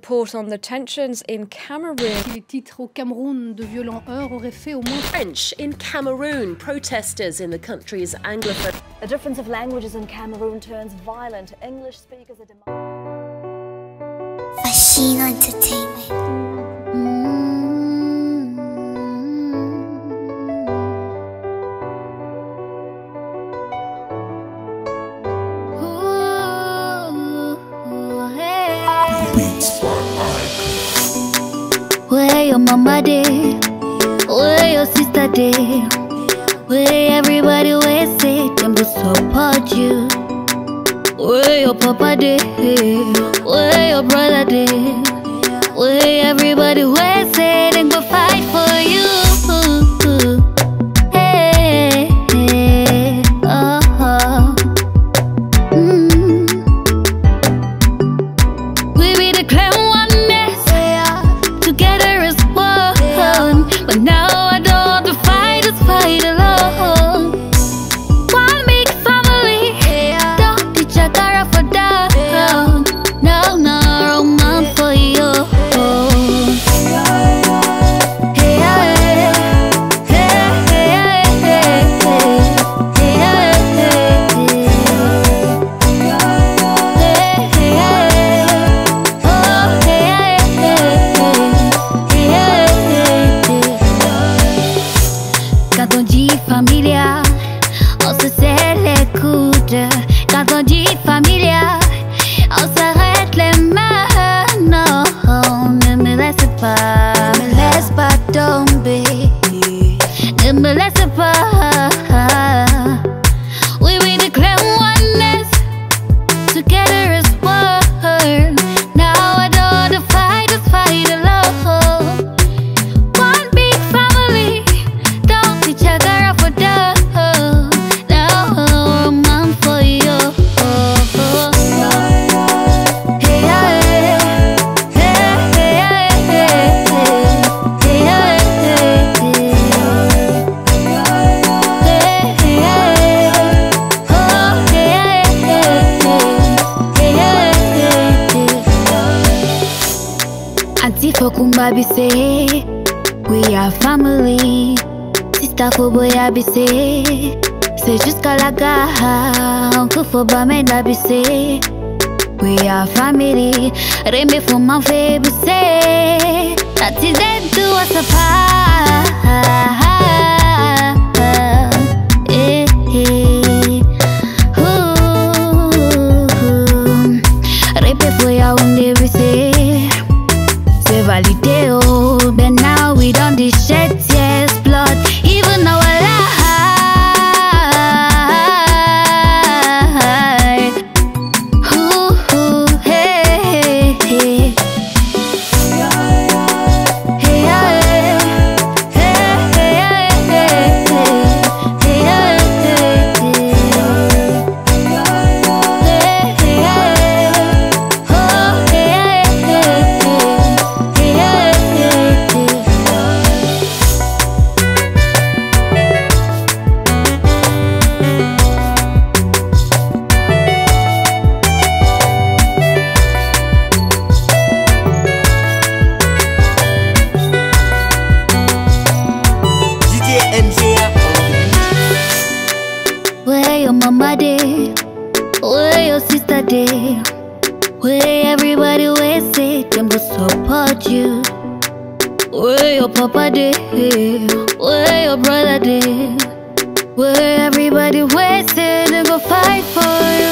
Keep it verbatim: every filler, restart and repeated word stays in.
report on the tensions in Cameroon. Les titres au Cameroun de violents heurts auraient fait au moins French in Cameroon. Protesters in the country's Anglophone. The difference of languages in Cameroon turns violent. English speakers are demanding. Fascino Entertainment. Where your mama dey, where your sister dey, where everybody wey say them go support you. Where your papa dey, where your brother dey, where everybody wey say them go fight for you. Hey, hey, oh, oh. Mm. We be the clan oneness, together as one. But now I don't have to fight this fight alone. One big family, don't teach a cara for that. No, no, roman for you. Hey, hey, hey, hey, hey, Quand on dit familia, on se serre les coudes. Quand on dit familia, on s'arrête les mains. Non, ne me laisse pas, ne me laisse pas tomber. Ne me laisse pas. We be the clan oneness, together as one. Now I don't have to fight this fight alone. One big family, don't teach a girl for that. Now I'm on for you. Hey, hey, hey, hey, hey, hey, Auntie Fokumba be say, we are family. Sister Foboya be say, c'est jusqu'à la gare. Uncle Fobamenda be say, we are family. Reme Foman fe be say, that is it to us apart. Eh, eh. Ooh. Repe Foya unde be say, c'est validé, oh, but now we don't shed tears, blood, even our life. Ooh, ooh, hey, hey, hey, where your mama dey, where your sister dey, where everybody wey say them go support you. Where your papa dey, where your brother dey, where everybody wey say them go fight for you.